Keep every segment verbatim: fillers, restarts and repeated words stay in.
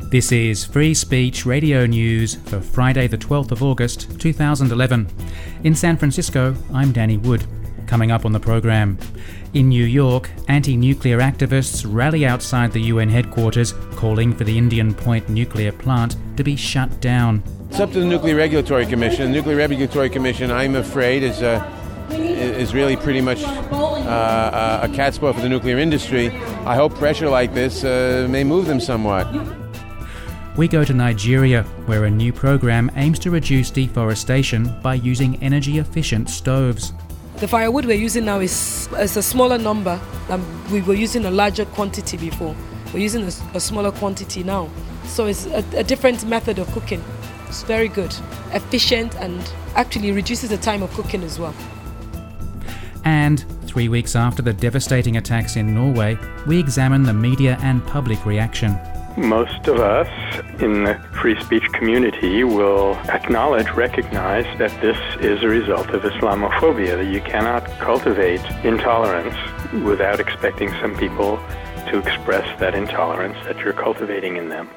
This is Free Speech Radio News for Friday the twelfth of August two thousand eleven. In San Francisco, I'm Danny Wood. Coming up on the program. In New York, anti-nuclear activists rally outside the U N headquarters calling for the Indian Point nuclear plant to be shut down. It's up to the Nuclear Regulatory Commission. The Nuclear Regulatory Commission, I'm afraid, is uh, is really pretty much uh, a cat's paw for the nuclear industry. I hope pressure like this uh, may move them somewhat. We go to Nigeria, where a new program aims to reduce deforestation by using energy-efficient stoves. The firewood we're using now is, is a smaller number than we were using a larger quantity before. We're using a, a smaller quantity now. So it's a, a different method of cooking. It's very good, efficient, and actually reduces the time of cooking as well. And three weeks after the devastating attacks in Norway, we examine the media and public reaction. Most of us in the free speech community will acknowledge, recognize that this is a result of Islamophobia, that you cannot cultivate intolerance without expecting some people to express that intolerance that you're cultivating in them.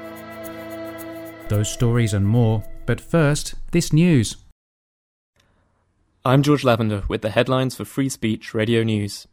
Those stories and more, but first, this news. I'm George Lavender with the headlines for Free Speech Radio News.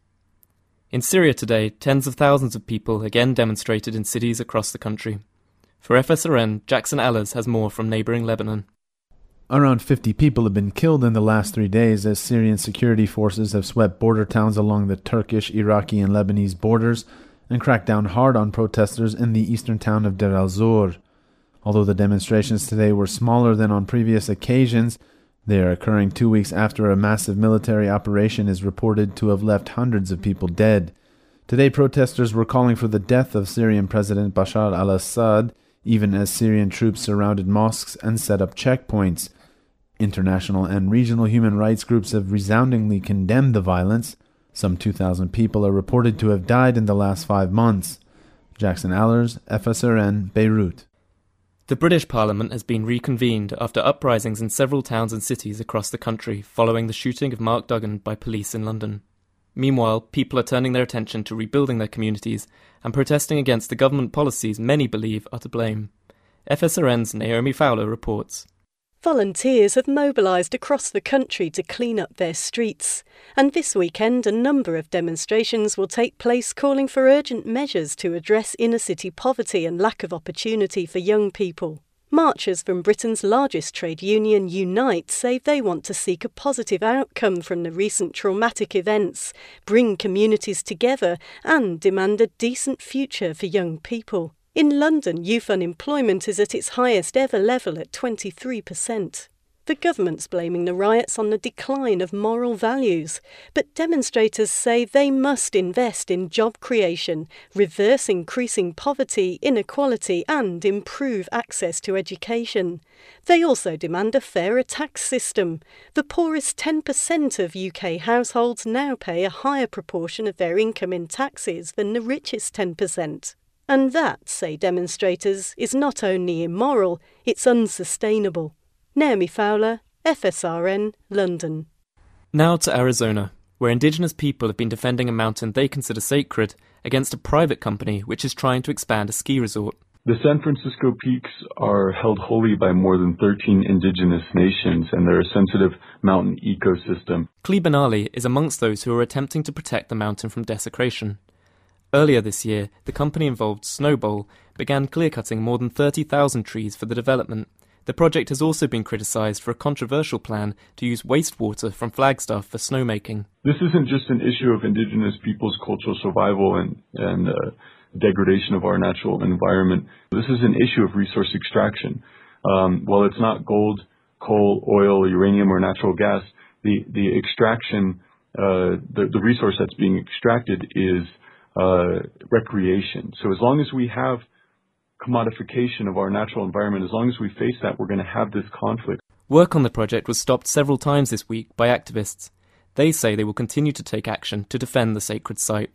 In Syria today, tens of thousands of people again demonstrated in cities across the country. For F S R N, Jackson Allers has more from neighbouring Lebanon. Around fifty people have been killed in the last three days as Syrian security forces have swept border towns along the Turkish, Iraqi and Lebanese borders and cracked down hard on protesters in the eastern town of Deir al-Zor. Although the demonstrations today were smaller than on previous occasions, they are occurring two weeks after a massive military operation is reported to have left hundreds of people dead. Today, protesters were calling for the death of Syrian President Bashar al-Assad, even as Syrian troops surrounded mosques and set up checkpoints. International and regional human rights groups have resoundingly condemned the violence. Some two thousand people are reported to have died in the last five months. Jackson Allers, F S R N, Beirut. The British Parliament has been reconvened after uprisings in several towns and cities across the country following the shooting of Mark Duggan by police in London. Meanwhile, people are turning their attention to rebuilding their communities and protesting against the government policies many believe are to blame. F S R N's Naomi Fowler reports. Volunteers have mobilised across the country to clean up their streets, and this weekend a number of demonstrations will take place calling for urgent measures to address inner-city poverty and lack of opportunity for young people. Marchers from Britain's largest trade union, Unite, say they want to seek a positive outcome from the recent traumatic events, bring communities together and demand a decent future for young people. In London, youth unemployment is at its highest ever level at twenty-three percent. The government's blaming the riots on the decline of moral values, but demonstrators say they must invest in job creation, reverse increasing poverty, inequality and improve access to education. They also demand a fairer tax system. The poorest ten percent of U K households now pay a higher proportion of their income in taxes than the richest ten percent. And that, say demonstrators, is not only immoral, it's unsustainable. Naomi Fowler, F S R N, London. Now to Arizona, where Indigenous people have been defending a mountain they consider sacred against a private company which is trying to expand a ski resort. The San Francisco Peaks are held holy by more than thirteen indigenous nations, and they're a sensitive mountain ecosystem. Clee Benali is amongst those who are attempting to protect the mountain from desecration. Earlier this year, the company involved, Snowbowl, began clear-cutting more than thirty thousand trees for the development. The project has also been criticised for a controversial plan to use wastewater from Flagstaff for snowmaking. This isn't just an issue of indigenous people's cultural survival and, and uh, degradation of our natural environment. This is an issue of resource extraction. Um, while it's not gold, coal, oil, uranium, or natural gas, the, the extraction, uh, the, the resource that's being extracted is Uh, recreation. So as long as we have commodification of our natural environment, as long as we face that, we're going to have this conflict. Work on the project was stopped several times this week by activists. They say they will continue to take action to defend the sacred site.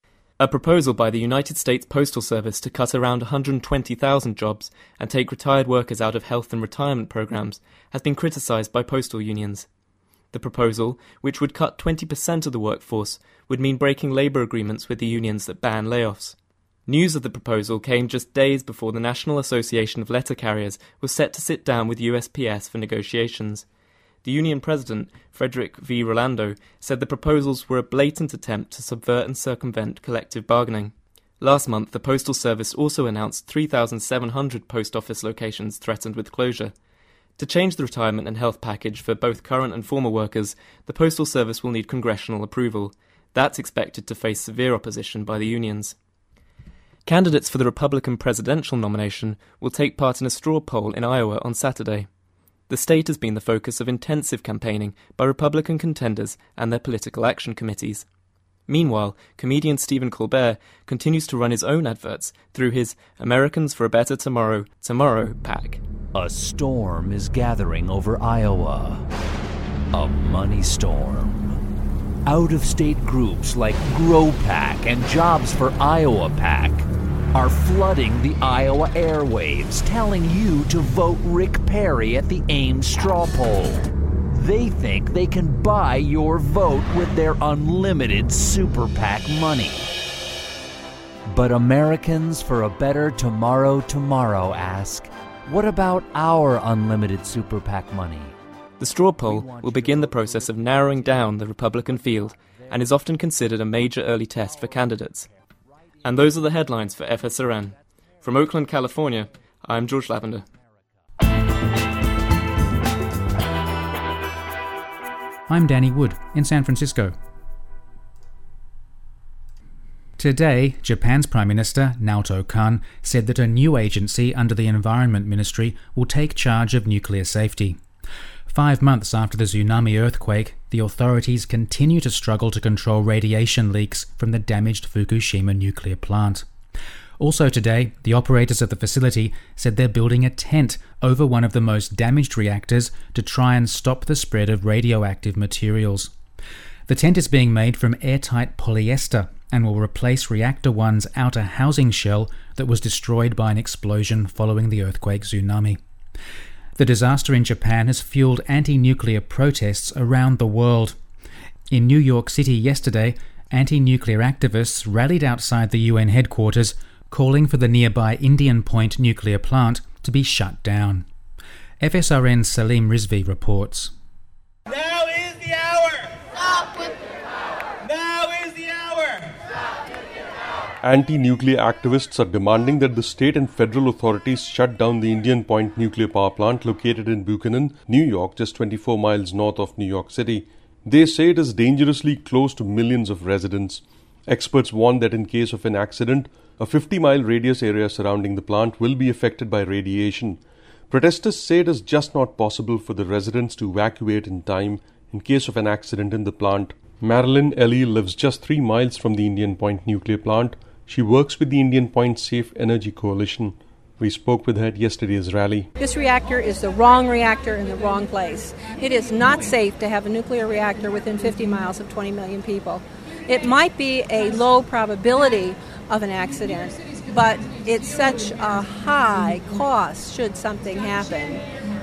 A proposal by the United States Postal Service to cut around one hundred twenty thousand jobs and take retired workers out of health and retirement programs has been criticised by postal unions. The proposal, which would cut twenty percent of the workforce, would mean breaking labour agreements with the unions that ban layoffs. News of the proposal came just days before the National Association of Letter Carriers was set to sit down with U S P S for negotiations. The union president, Frederick V. Rolando, said the proposals were a blatant attempt to subvert and circumvent collective bargaining. Last month, the Postal Service also announced three thousand seven hundred post office locations threatened with closure. To change the retirement and health package for both current and former workers, the Postal Service will need congressional approval. That's expected to face severe opposition by the unions. Candidates for the Republican presidential nomination will take part in a straw poll in Iowa on Saturday. The state has been the focus of intensive campaigning by Republican contenders and their political action committees. Meanwhile, comedian Stephen Colbert continues to run his own adverts through his Americans for a Better Tomorrow, Tomorrow PAC. A storm is gathering over Iowa. A money storm. Out-of-state groups like GrowPAC and Jobs for Iowa PAC are flooding the Iowa airwaves, telling you to vote Rick Perry at the Ames straw poll. They think they can buy your vote with their unlimited Super PAC money. But Americans for a Better Tomorrow Tomorrow ask, what about our unlimited Super PAC money? The straw poll will begin the process of narrowing down the Republican field and is often considered a major early test for candidates. And those are the headlines for F S R N. From Oakland, California, I'm George Lavender. I'm Danny Wood in San Francisco. Today, Japan's Prime Minister, Naoto Kan, said that a new agency under the Environment Ministry will take charge of nuclear safety. Five months after the tsunami earthquake, the authorities continue to struggle to control radiation leaks from the damaged Fukushima nuclear plant. Also today, the operators of the facility said they're building a tent over one of the most damaged reactors to try and stop the spread of radioactive materials. The tent is being made from airtight polyester and will replace Reactor one's outer housing shell that was destroyed by an explosion following the earthquake tsunami. The disaster in Japan has fueled anti-nuclear protests around the world. In New York City yesterday, anti-nuclear activists rallied outside the U N headquarters, calling for the nearby Indian Point nuclear plant to be shut down. F S R N's Salim Rizvi reports. Now is the hour! Stop with the power! Now is the hour! Stop with the power! Anti-nuclear activists are demanding that the state and federal authorities shut down the Indian Point nuclear power plant located in Buchanan, New York, just twenty-four miles north of New York City. They say it is dangerously close to millions of residents. Experts warn that in case of an accident, a fifty-mile radius area surrounding the plant will be affected by radiation. Protesters say it is just not possible for the residents to evacuate in time in case of an accident in the plant. Marilyn Ellie lives just three miles from the Indian Point nuclear plant. She works with the Indian Point Safe Energy Coalition. We spoke with her at yesterday's rally. This reactor is the wrong reactor in the wrong place. It is not safe to have a nuclear reactor within fifty miles of twenty million people. It might be a low probability of an accident, but it's such a high cost should something happen.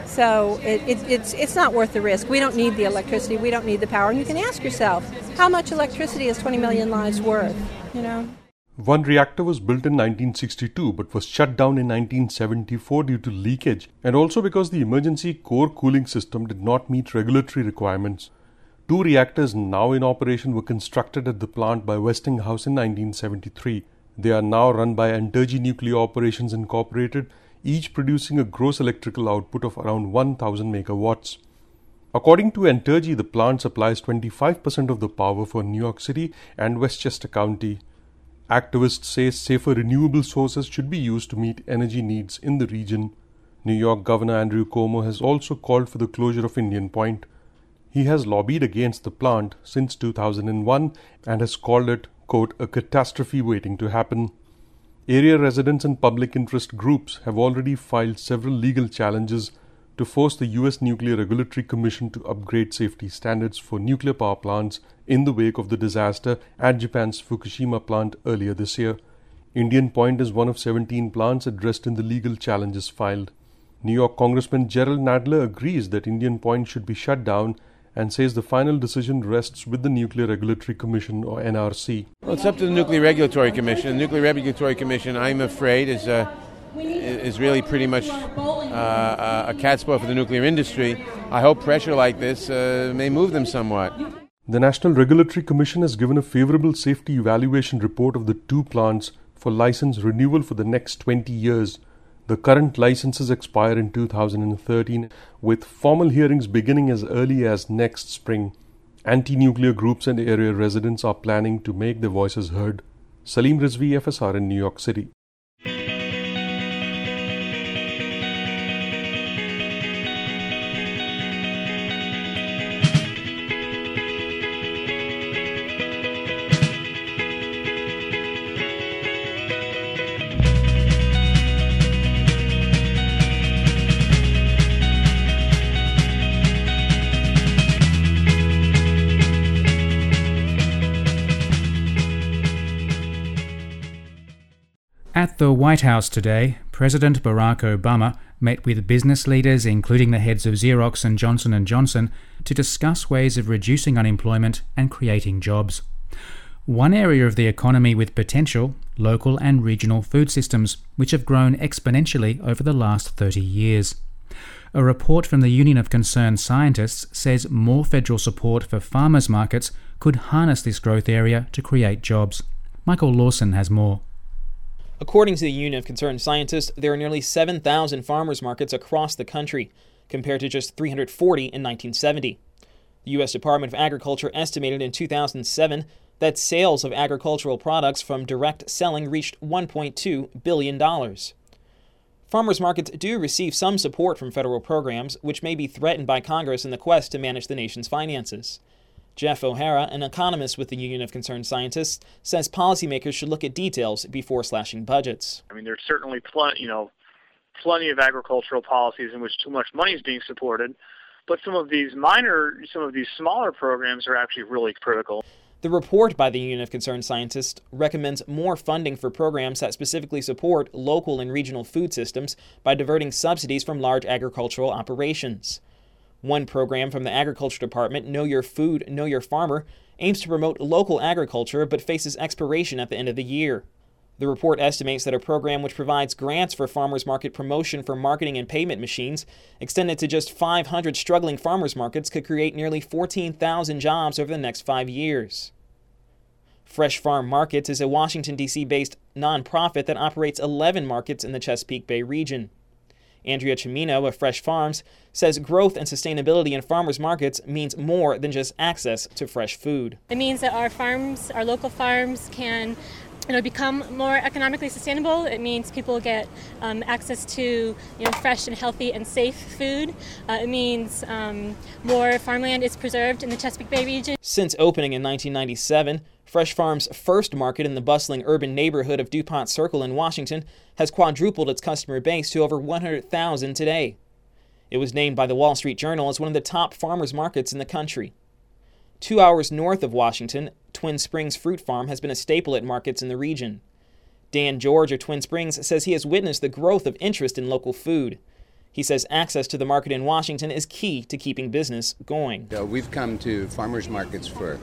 So it, it, it's it's not worth the risk. We don't need the electricity. We don't need the power. And you can ask yourself, how much electricity is twenty million lives worth? You know. One reactor was built in nineteen sixty-two but was shut down in nineteen seventy-four due to leakage, and also because the emergency core cooling system did not meet regulatory requirements. Two reactors now in operation were constructed at the plant by Westinghouse in nineteen seventy-three. They are now run by Entergy Nuclear Operations Incorporated, each producing a gross electrical output of around one thousand megawatts. According to Entergy, the plant supplies twenty-five percent of the power for New York City and Westchester County. Activists say safer renewable sources should be used to meet energy needs in the region. New York Governor Andrew Cuomo has also called for the closure of Indian Point. He has lobbied against the plant since two thousand one and has called it, quote, a catastrophe waiting to happen. Area residents and public interest groups have already filed several legal challenges to force the U S Nuclear Regulatory Commission to upgrade safety standards for nuclear power plants in the wake of the disaster at Japan's Fukushima plant earlier this year. Indian Point is one of seventeen plants addressed in the legal challenges filed. New York Congressman Gerald Nadler agrees that Indian Point should be shut down and says the final decision rests with the Nuclear Regulatory Commission, or N R C. Well, it's up to the Nuclear Regulatory Commission. The Nuclear Regulatory Commission, I'm afraid, is uh, is really pretty much uh, a cat's paw for the nuclear industry. I hope pressure like this uh, may move them somewhat. The National Regulatory Commission has given a favorable safety evaluation report of the two plants for license renewal for the next twenty years. The current licenses expire in two thousand thirteen, with formal hearings beginning as early as next spring. Anti-nuclear groups and area residents are planning to make their voices heard. Salim Rizvi, F S R in New York City. At the White House today, President Barack Obama met with business leaders, including the heads of Xerox and Johnson and Johnson, to discuss ways of reducing unemployment and creating jobs. One area of the economy with potential, local and regional food systems, which have grown exponentially over the last thirty years. A report from the Union of Concerned Scientists says more federal support for farmers' markets could harness this growth area to create jobs. Michael Lawson has more. According to the Union of Concerned Scientists, there are nearly seven thousand farmers markets across the country, compared to just three hundred forty in nineteen seventy. The U S Department of Agriculture estimated in two thousand seven that sales of agricultural products from direct selling reached one point two billion dollars. Farmers markets do receive some support from federal programs, which may be threatened by Congress in the quest to manage the nation's finances. Jeff O'Hara, an economist with the Union of Concerned Scientists, says policymakers should look at details before slashing budgets. I mean, there's certainly plenty, you know, plenty of agricultural policies in which too much money is being supported, but some of these minor, some of these smaller programs are actually really critical. The report by the Union of Concerned Scientists recommends more funding for programs that specifically support local and regional food systems by diverting subsidies from large agricultural operations. One program from the Agriculture Department, Know Your Food, Know Your Farmer, aims to promote local agriculture but faces expiration at the end of the year. The report estimates that a program which provides grants for farmers market promotion for marketing and payment machines, extended to just five hundred struggling farmers markets, could create nearly fourteen thousand jobs over the next five years. Fresh Farm Markets is a Washington, D C-based nonprofit that operates eleven markets in the Chesapeake Bay region. Andrea Cimino of Fresh Farms says growth and sustainability in farmers markets means more than just access to fresh food. It means that our farms, our local farms, can you know, become more economically sustainable. It means people get um, access to you know, fresh and healthy and safe food. Uh, it means um, more farmland is preserved in the Chesapeake Bay region. Since opening in nineteen ninety-seven, Fresh Farm's first market in the bustling urban neighborhood of DuPont Circle in Washington has quadrupled its customer base to over one hundred thousand today. It was named by the Wall Street Journal as one of the top farmers markets in the country. Two hours north of Washington, Twin Springs Fruit Farm has been a staple at markets in the region. Dan George of Twin Springs says he has witnessed the growth of interest in local food. He says access to the market in Washington is key to keeping business going. Uh, we've come to farmers markets for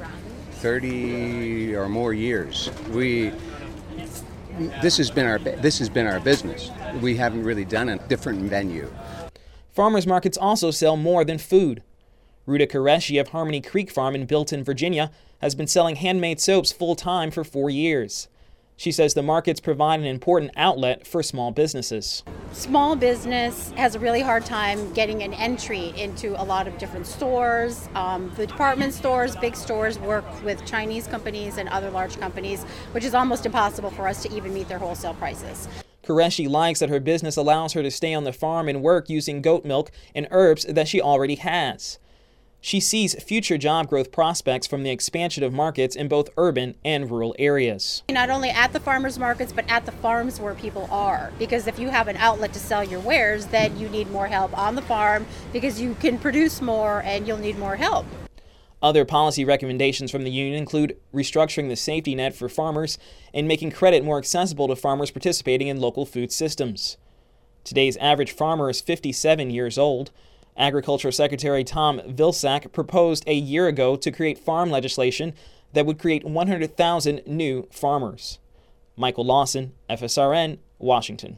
thirty or more years. We this has been our this has been our business. We haven't really done a different venue. Farmers markets also sell more than food. Ruta Qureshi of Harmony Creek Farm in Bilton, Virginia, has been selling handmade soaps full-time for four years. She says the markets provide an important outlet for small businesses. Small business has a really hard time getting an entry into a lot of different stores. Um, the department stores, big stores, work with Chinese companies and other large companies, which is almost impossible for us to even meet their wholesale prices. Qureshi likes that her business allows her to stay on the farm and work using goat milk and herbs that she already has. She sees future job growth prospects from the expansion of markets in both urban and rural areas. Not only at the farmers markets, but at the farms where people are. Because if you have an outlet to sell your wares, then you need more help on the farm because you can produce more and you'll need more help. Other policy recommendations from the union include restructuring the safety net for farmers and making credit more accessible to farmers participating in local food systems. Today's average farmer is fifty-seven years old. Agriculture Secretary Tom Vilsack proposed a year ago to create farm legislation that would create one hundred thousand new farmers. Michael Lawson, F S R N, Washington.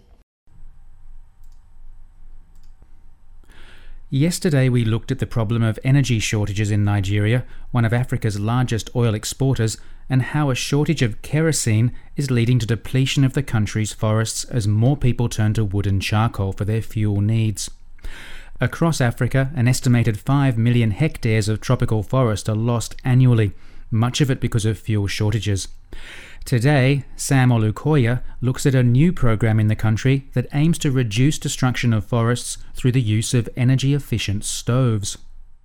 Yesterday we looked at the problem of energy shortages in Nigeria, one of Africa's largest oil exporters, and how a shortage of kerosene is leading to depletion of the country's forests as more people turn to wood and charcoal for their fuel needs. Across Africa, an estimated five million hectares of tropical forest are lost annually, much of it because of fuel shortages. Today, Sam Olukoya looks at a new program in the country that aims to reduce destruction of forests through the use of energy-efficient stoves.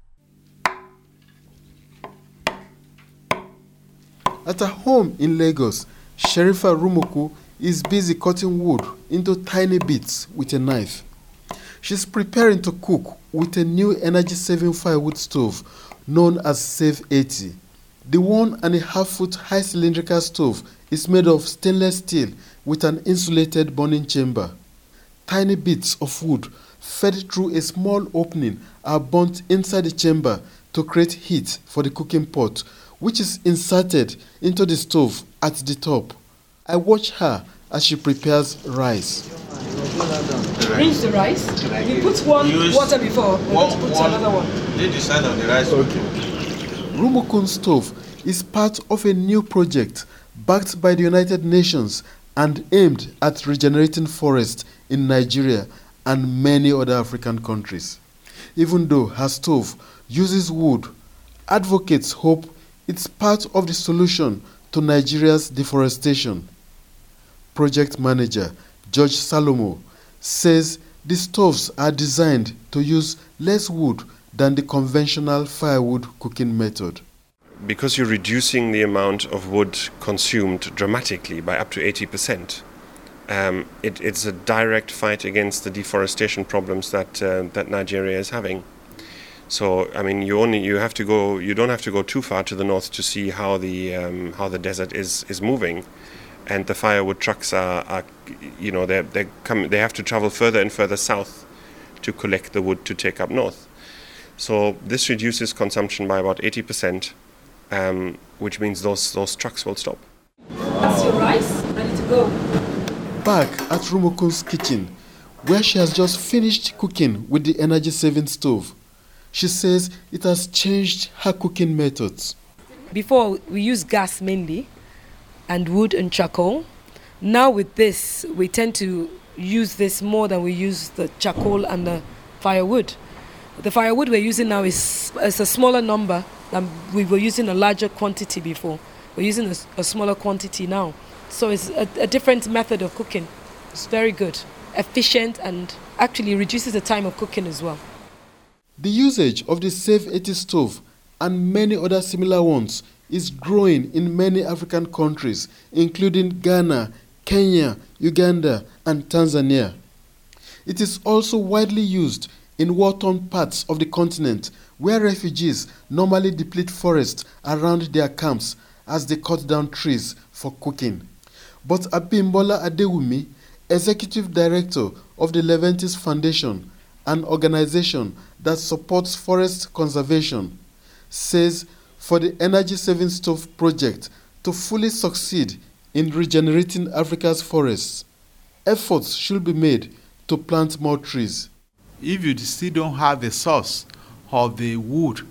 At her home in Lagos, Sherifa Rumuku is busy cutting wood into tiny bits with a knife. She's preparing to cook with a new energy-saving firewood stove known as Save eighty. The one and a half foot high cylindrical stove is made of stainless steel with an insulated burning chamber. Tiny bits of wood fed through a small opening are burnt inside the chamber to create heat for the cooking pot, which is inserted into the stove at the top. I watch her as she prepares rice. Rinse the rice. You put one Use water before, we're going to put one, another one. Did the side of the rice. Okay. Rumukun's stove is part of a new project backed by the United Nations and aimed at regenerating forests in Nigeria and many other African countries. Even though her stove uses wood, advocates hope it's part of the solution to Nigeria's deforestation. Project manager George Salomo says the stoves are designed to use less wood than the conventional firewood cooking method. Because you're reducing the amount of wood consumed dramatically by up to eighty percent, um, it, it's a direct fight against the deforestation problems that uh, that Nigeria is having. So, I mean, you only you have to go. You don't have to go too far to the north to see how the um, how the desert is, is moving, and the firewood trucks are, are you know, they they come. They have to travel further and further south to collect the wood to take up north. So this reduces consumption by about eighty percent. Um, which means those those trucks will stop. That's your rice, ready to go. Back at Rumukun's kitchen, where she has just finished cooking with the energy-saving stove, she says it has changed her cooking methods. Before, we used gas mainly, and wood and charcoal. Now with this, we tend to use this more than we use the charcoal and the firewood. The firewood we're using now is, is a smaller number. Um, we were using a larger quantity before. We're using a, a smaller quantity now. So it's a, a different method of cooking. It's very good, efficient, and actually reduces the time of cooking as well. The usage of the Save eighty stove and many other similar ones is growing in many African countries, including Ghana, Kenya, Uganda, and Tanzania. It is also widely used in war-torn parts of the continent, where refugees normally deplete forests around their camps as they cut down trees for cooking. But Abimbola Adewumi, Executive Director of the Leventis Foundation, an organization that supports forest conservation, says for the Energy Saving Stove project to fully succeed in regenerating Africa's forests, efforts should be made to plant more trees. If you still don't have a source of the wood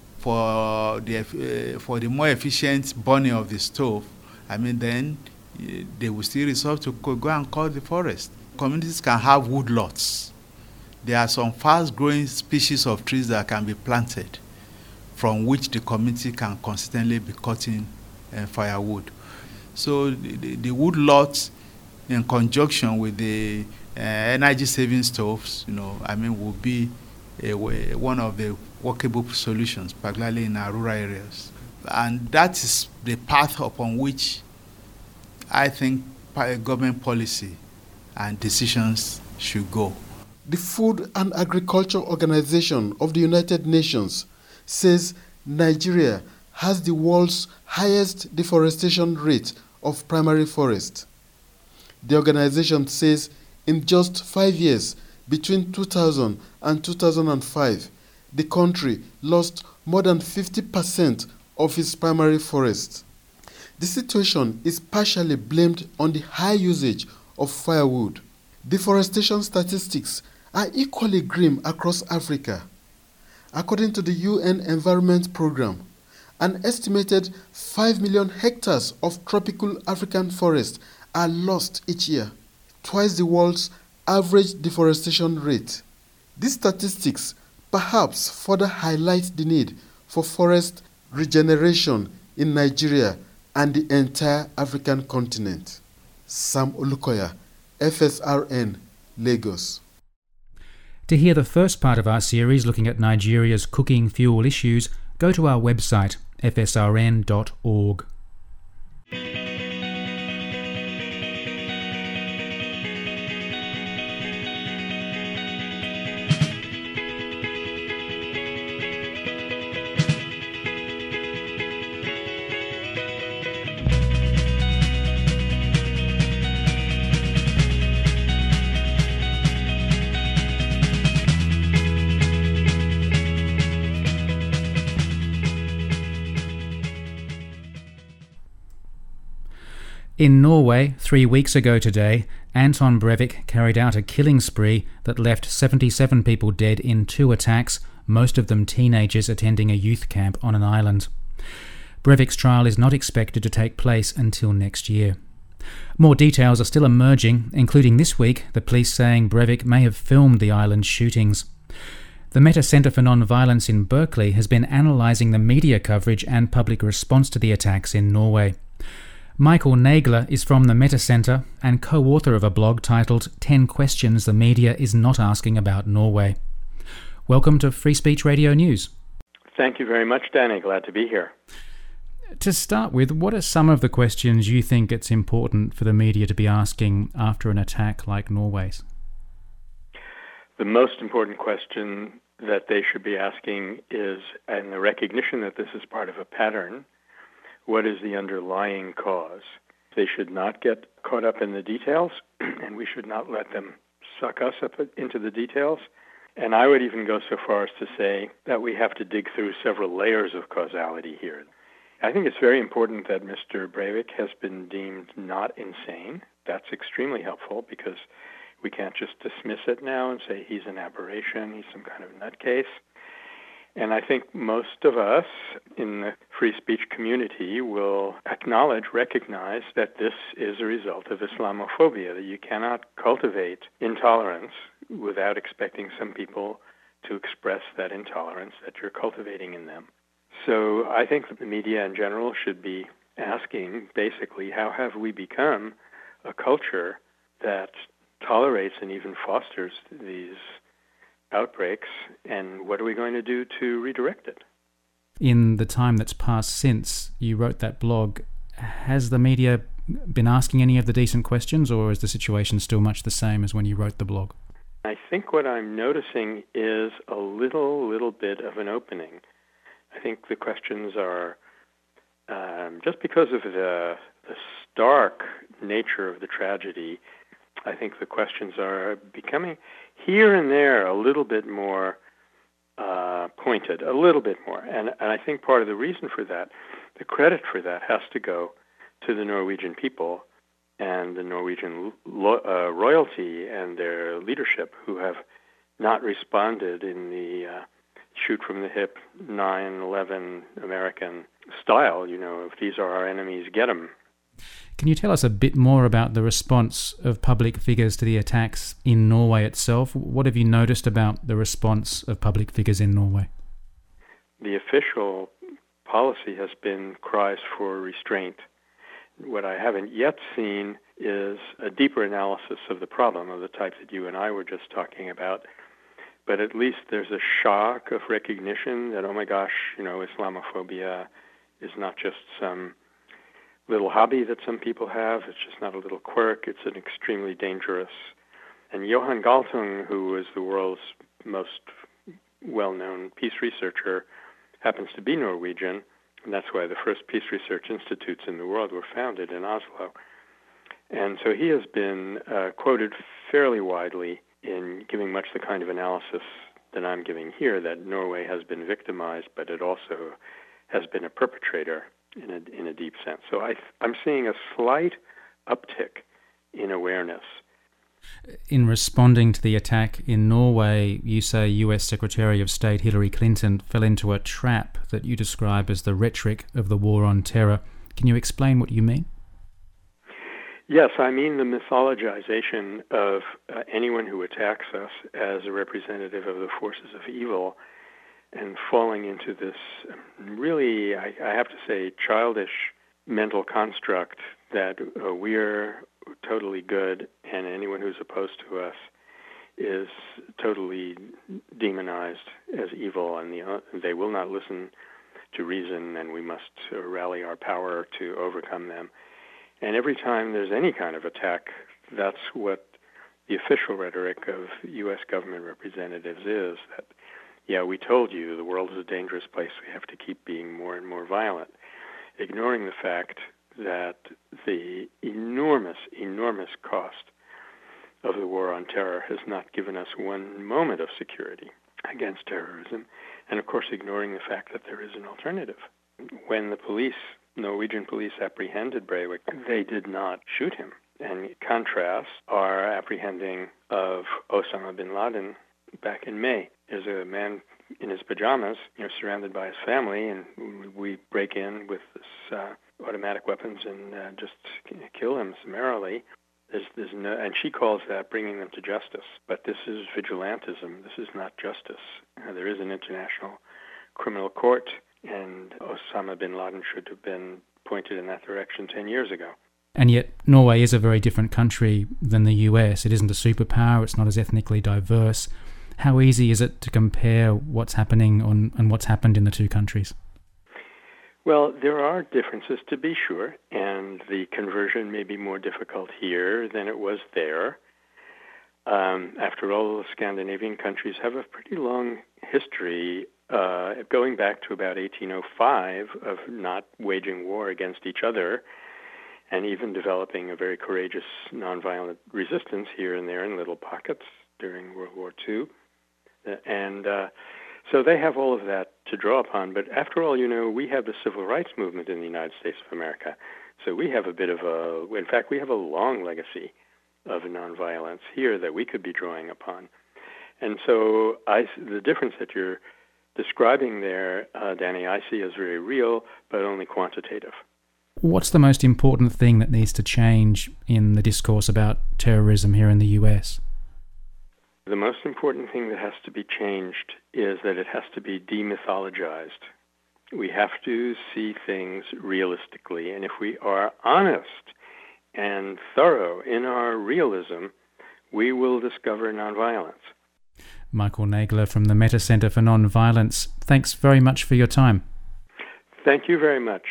for the uh, for the more efficient burning of the stove, I mean, then uh, they will still resort to go and cut the forest. Communities can have wood lots. There are some fast-growing species of trees that can be planted, from which the community can consistently be cutting uh, firewood. So the, the, the wood lots, in conjunction with the uh, energy-saving stoves, you know, I mean, will be a way, one of the workable solutions, particularly in our rural areas. And that is the path upon which I think government policy and decisions should go. The Food and Agriculture Organization of the United Nations says Nigeria has the world's highest deforestation rate of primary forest. The organization says in just five years, Between two thousand and two thousand five, the country lost more than fifty percent of its primary forests. The situation is partially blamed on the high usage of firewood. Deforestation statistics are equally grim across Africa. According to the U N Environment Programme, an estimated five million hectares of tropical African forest are lost each year, twice the world's average deforestation rate. These statistics perhaps further highlight the need for forest regeneration in Nigeria and the entire African continent. Sam Olukoya, F S R N, Lagos. To hear the first part of our series looking at Nigeria's cooking fuel issues, go to our website, f s r n dot org. In Norway, three weeks ago today, Anton Breivik carried out a killing spree that left seventy-seven people dead in two attacks, most of them teenagers attending a youth camp on an island. Breivik's trial is not expected to take place until next year. More details are still emerging, including this week the police saying Breivik may have filmed the island's shootings. The Meta Center for Nonviolence in Berkeley has been analysing the media coverage and public response to the attacks in Norway. Michael Nagler is from the Meta Center and co-author of a blog titled ten Questions the Media is Not Asking About Norway. Welcome to Free Speech Radio News. Thank you very much, Danny. Glad to be here. To start with, what are some of the questions you think it's important for the media to be asking after an attack like Norway's? The most important question that they should be asking is, and the recognition that this is part of a pattern, what is the underlying cause? They should not get caught up in the details, and we should not let them suck us up into the details. And I would even go so far as to say that we have to dig through several layers of causality here. I think it's very important that Mister Breivik has been deemed not insane. That's extremely helpful because we can't just dismiss it now and say he's an aberration, he's some kind of nutcase. And I think most of us in the free speech community will acknowledge, recognize that this is a result of Islamophobia, that you cannot cultivate intolerance without expecting some people to express that intolerance that you're cultivating in them. So I think that the media in general should be asking, basically, how have we become a culture that tolerates and even fosters these outbreaks, and what are we going to do to redirect it? In the time that's passed since you wrote that blog, has the media been asking any of the decent questions, or is the situation still much the same as when you wrote the blog? I think what I'm noticing is a little, little bit of an opening. I think the questions are, um, just because of the, the stark nature of the tragedy, I think the questions are becoming here and there a little bit more uh, pointed, a little bit more. And, and I think part of the reason for that, the credit for that, has to go to the Norwegian people and the Norwegian lo- uh, royalty and their leadership, who have not responded in the uh, shoot-from-the-hip nine eleven American style. You know, if these are our enemies, get them. Can you tell us a bit more about the response of public figures to the attacks in Norway itself? What have you noticed about the response of public figures in Norway? The official policy has been cries for restraint. What I haven't yet seen is a deeper analysis of the problem of the type that you and I were just talking about. But at least there's a shock of recognition that, oh my gosh, you know, Islamophobia is not just some little hobby that some people have. It's just not a little quirk. It's an extremely dangerous. And Johan Galtung, who is the world's most well-known peace researcher, happens to be Norwegian, and that's why the first peace research institutes in the world were founded in Oslo. And so he has been uh, quoted fairly widely in giving much the kind of analysis that I'm giving here, that Norway has been victimized, but it also has been a perpetrator in a, in a deep sense. So I, I'm seeing a slight uptick in awareness. In responding to the attack in Norway, you say U S Secretary of State Hillary Clinton fell into a trap that you describe as the rhetoric of the war on terror. Can you explain what you mean? Yes, I mean the mythologization of uh, anyone who attacks us as a representative of the forces of evil, and falling into this really, I, I have to say, childish mental construct that uh, we're totally good and anyone who's opposed to us is totally demonized as evil, and the, uh, they will not listen to reason, and we must uh, rally our power to overcome them. And every time there's any kind of attack, that's what the official rhetoric of U S government representatives is, that, yeah, we told you the world is a dangerous place, we have to keep being more and more violent, ignoring the fact that the enormous, enormous cost of the war on terror has not given us one moment of security against terrorism, and of course ignoring the fact that there is an alternative. When the police, Norwegian police, apprehended Breivik, they did not shoot him. And in contrast, our apprehending of Osama bin Laden back in May is a man in his pajamas, you know, surrounded by his family, and we break in with this uh, automatic weapons and uh, just kill him summarily. There's, there's no, and she calls that bringing them to justice. But this is vigilantism. This is not justice. Uh, there is an international criminal court, and Osama bin Laden should have been pointed in that direction ten years ago. And yet Norway is a very different country than the U S. It isn't a superpower. It's not as ethnically diverse. How easy is it to compare what's happening on, and what's happened in the two countries? Well, there are differences, to be sure, and the conversion may be more difficult here than it was there. Um, after all, the Scandinavian countries have a pretty long history, uh, going back to about eighteen oh five, of not waging war against each other, and even developing a very courageous nonviolent resistance here and there in little pockets during World War Two. And uh, so they have all of that to draw upon. But after all, you know, we have the civil rights movement in the United States of America. So we have a bit of a, in fact, we have a long legacy of nonviolence here that we could be drawing upon. And so I, the difference that you're describing there, uh, Danny, I see as very real, but only quantitative. What's the most important thing that needs to change in the discourse about terrorism here in the U S? The most important thing that has to be changed is that it has to be demythologized. We have to see things realistically, and if we are honest and thorough in our realism, we will discover nonviolence. Michael Nagler from the Meta Center for Nonviolence, thanks very much for your time. Thank you very much.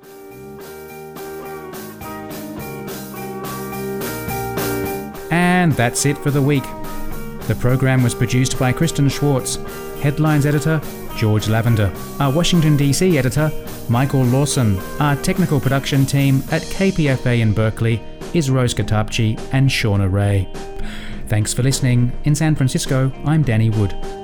And that's it for the week. The program was produced by Kristen Schwartz, headlines editor George Lavender, our Washington D C editor Michael Lawson, our technical production team at K P F A in Berkeley is Rose Katapchi and Shauna Ray. Thanks for listening. In San Francisco, I'm Danny Wood.